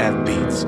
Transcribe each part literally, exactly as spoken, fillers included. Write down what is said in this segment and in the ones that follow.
Death Beats.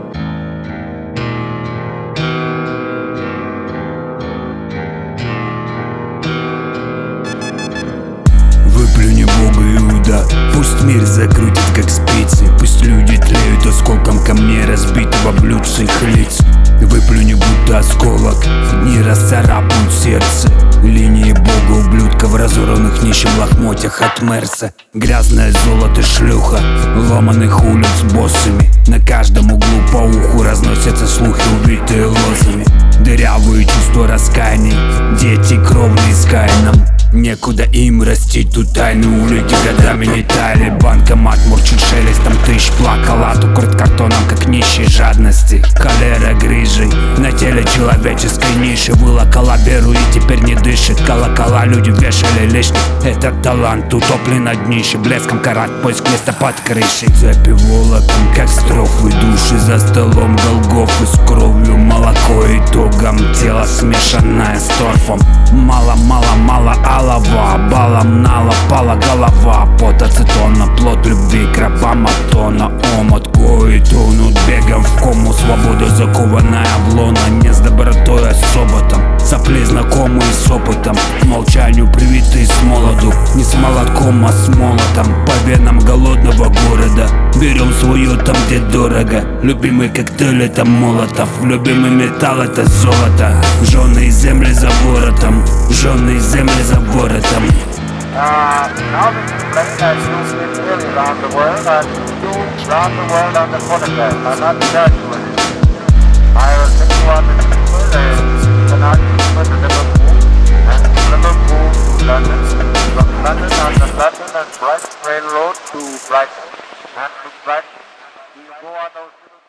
Выплюни Бога, Иуда, пусть мир закрутит как спицы. Пусть люди тлеют осколком камней, разбитого блюдца их лиц. Выплюни, будто осколок, дни расцарапают сердце. Линии Бога, ублюдков, разорванных нищим лохмотьях от Мерса. Грязное золото, шлюха, ломаных улиц боссами. На каждом углу по уху разносятся слухи, убитые лозами. Дырявые чувства раскаяний, дети кровные с Каином. Некуда им расти, тут тайные улики годами не таяли. Банкомат мурчит шелестом тысяч, плакала укрыт картоном, как нищий жадности. Холера грыжей на теле человеческой ниши. Вылокала беру и теперь не дышит. Колокола люди вешали лишний. Этот талант утоплен на днище. Блеском карат, поиск места под крышей. Цепи волоком, как строфы, души за столом Голгофы с кровью, молоко итогом. Тело смешанное с торфом. Мало-мало-мало алова, балом налопала голова. Пот ацетона, плод любви к рабам атона. Омут кои тонут бегом в кому. Свобода закованная в лоно, не с добротой, а с оботом. Сопли знакомые с опытом, к молчанию привитые с молоду. Не с молотком, а с молотом, по венам голодного города. Берем свое там, где дорого. Любимый коктейль — это Молотов. Любимый металл — это золото. Жженые земли за воротом, жженые земли за воротом. Uh, now this is playing that you've been really around the world, and you around the world on the photograph. I'm not graduating. I will take you on the people, and cannot people to Liverpool, and from Liverpool to London, from London on the London and Brighton Railroad to Brighton, and from Brighton you go on those little